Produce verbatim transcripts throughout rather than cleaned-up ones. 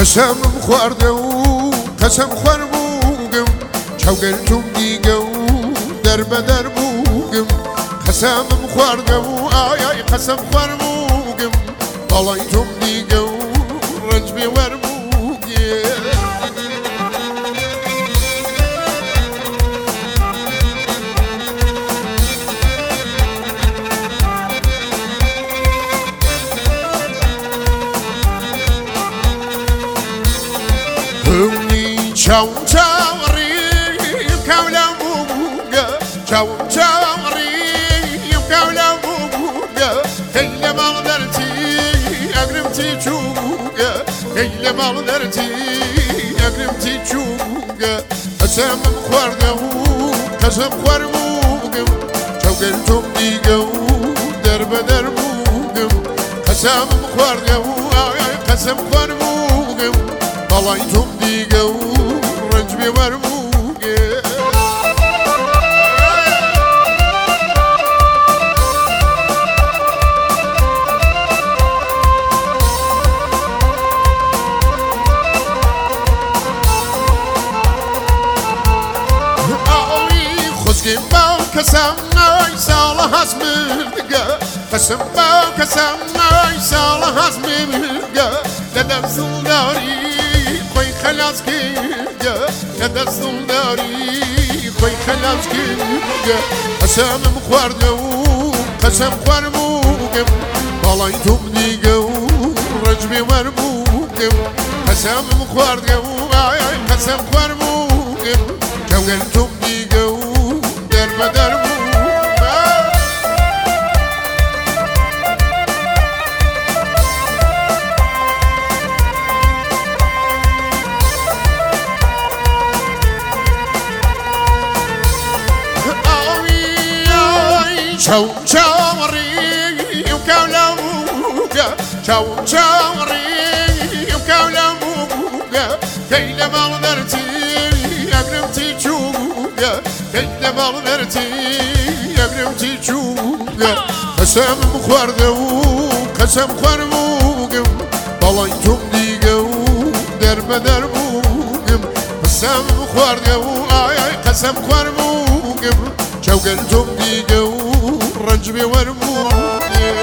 قسم خورده و قسم خور بوگم چوگلتم دیگه و در بدر بوگم قسم خورده و آی آی قسم خور بوگم بالایتم دیگه و رنج بیور بوگم چاوم چاوریم کولم بوگه چاوم چاوریم کولم بوگه خیلی مال درتی اگرم تی چوگه خیلی مال درتی اگرم تی چوگه قسم خورده و قسم خور بوگم چوگلتم دیگه و در بدر بوگم قسم خورده و قسم خور بوگم بالایتم دیگه و رنج بیور بوگه آوی خوزگیم با کسم نای ساله هست مردگه قسم با کسم نای ساله هست مردگه لدرسل داری خوی خلاص کرده ندستم داری خوی خلاص کرده قسم خورده و قسم خور بوگم بالایتم دیگه و رنج بیور بوگم قسم خورده و قسم خور بوگم چوگلتم دیگه و در بدر بوگم چاوم چاوریم کولم بوگه چاوم چاوریم کولم بوگه خیلی مال درتی اگرم تی چوگه خیلی مال درتی اگرم تی چوگه قسم خورده و قسم خور بوگم بالایتم دیگه و در بدر بوگم قسم خورده و آی آی قسم خور بوگم چوگلتم دیگه و رنج بیور بوگه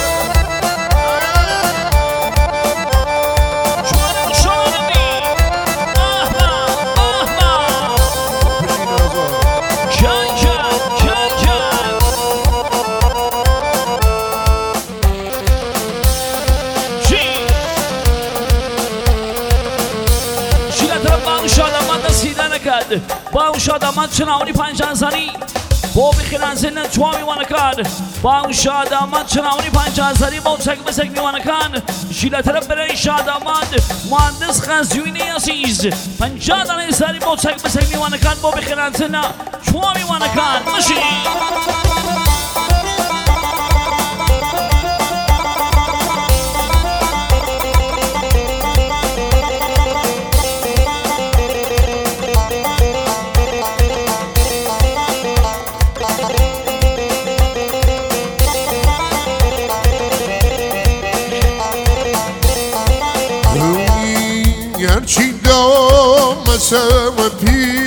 با اون شادامت چناونی پنجان زنی با بخیران زنن چوا میوانه کن با اون شادامت چناونی پنجان زنی با سگ بسگ میوانه کن شیله طرف برای شادامت مهندس خزیونی عزیز پنجان دانه زنی با سگ بسگ میوانه کن با بخیران زنن چوا میوانه کن ماشی گرچی دامسم پی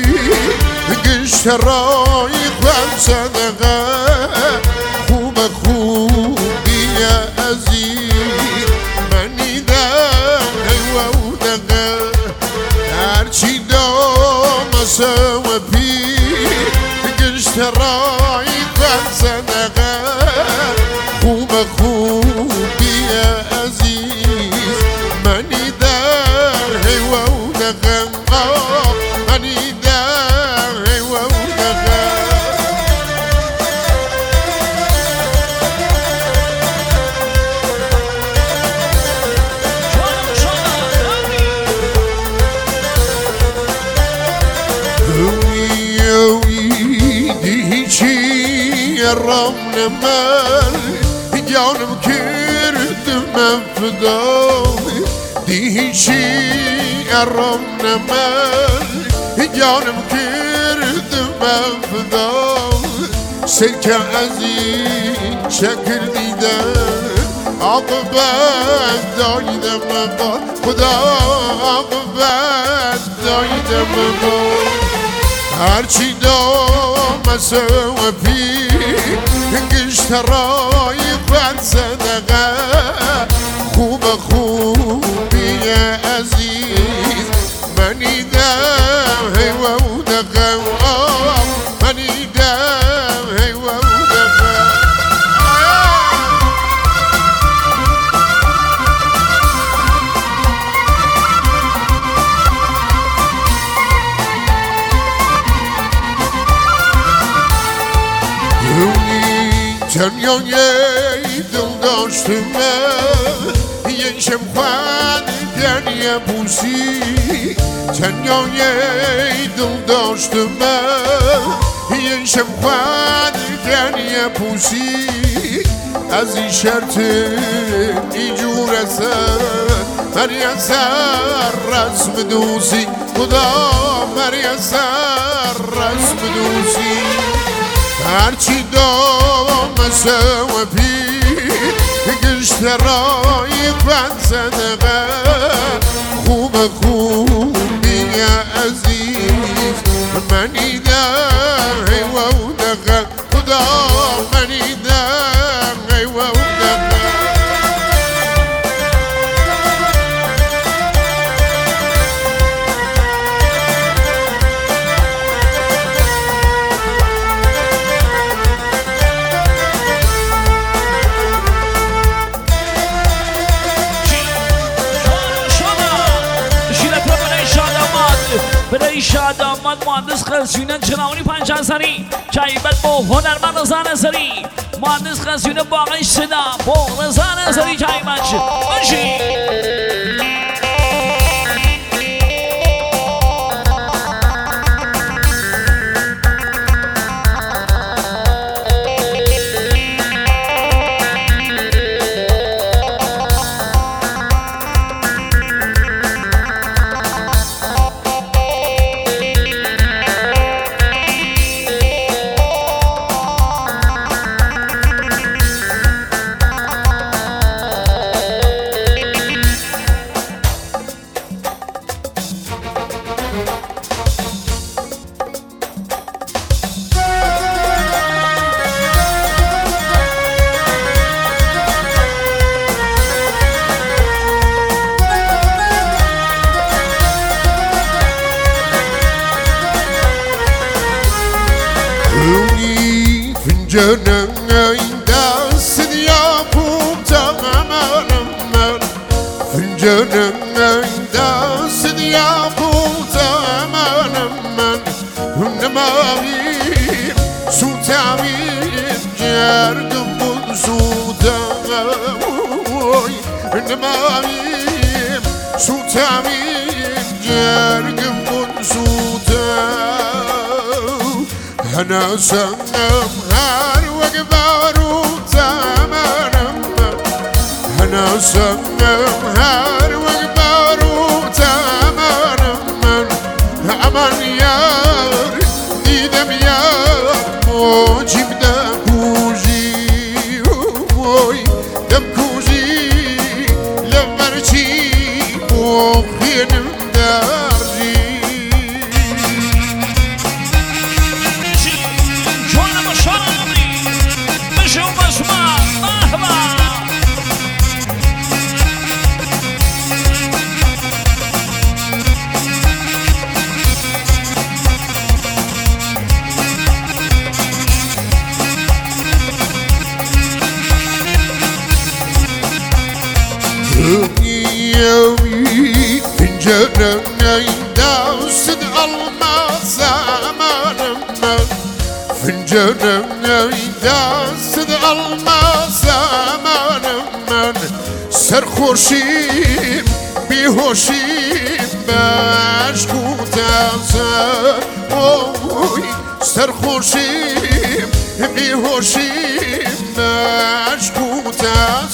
گشترای خود صدقه خوب خوبی عزیز منی دقه و دقه گرچی دامسم پی گشترای خود صدقه خوب خوبی عزیز منی رام نمال جانم کردم فدای دیشی رام نمال جانم کردم فدای سرکه از این شکر دیدن عاقبت دایدم بار خدا عاقبت دایدم بار هرچی دام سوفی گشترای قد صدقه خوب خوبی عزیز منی دم هیوه و دقه منی دم هیوه و دقه دنیای دل داشتم یه شمخواد دنیا بوسی دنیای دل داشتم یه شمخواد دنیا بوسی از این شرط ایجور اثر مری اثر رسم دوسی خدا مری اثر رسم دوسی هرچی دام سوفی گشترای قد صدقه خوب خوبی عزیز منی دم هیوه و دقه خدا منی دم هیوه و دقه برای شاد آمد مهندس قزوینه چناونی پنجازری جایبت با هنرمند رضا نظری مهندس قزوینه باقی صدا با رضا نظری جایبت باشی فنجانم دست دیابم تمامم من فنجانم دست دیابم تمامم من نماییم سوتامیم جرگم بود سوتام نماییم سوتامیم جرگم بود سوتام أنا سنم هار وقبارو تمانم أنا سنم هار وقبارو تمانم أمان يار ديدم يار موجب دا كوجي دم كوجي لمرجي وخينم دارجي يومي فنجانم داست الماس أمانم فنجانم داست الماس أمانم سرخوشیم بیهوشیم مشکوت ازم سرخوشیم بیهوشیم مشکوت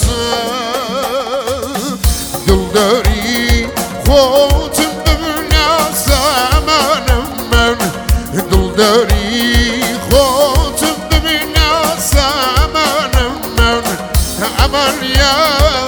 ازم دلداری خودم ببینم من دلداری خودم ببینم من امان یا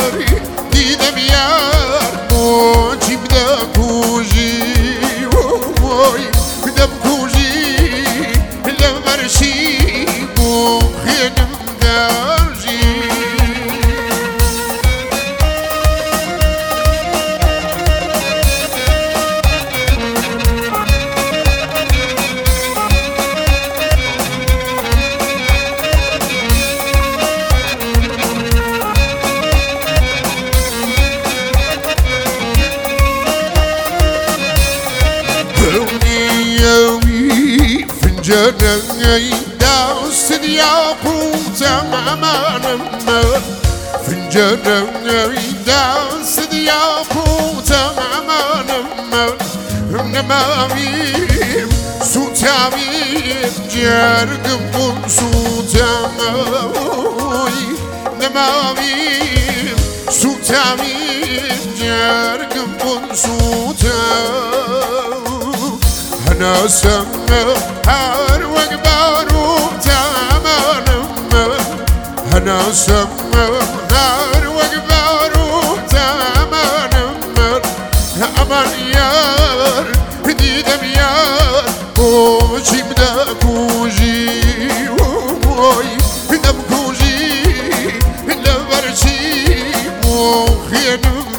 فنجاني داست يا قوت أمانم فنجاني داست يا قوت أمانم نماميم سوتاميم جرقم بن سوتامي نماميم سوتاميم جرقم بن سوتامي أنا سمع هر وقبارو تامانم أنا سمع هر وقبارو تامانم أمان يار دیدم یار کوچیم دا کوچی وای دم کوچی لبرچی مخینم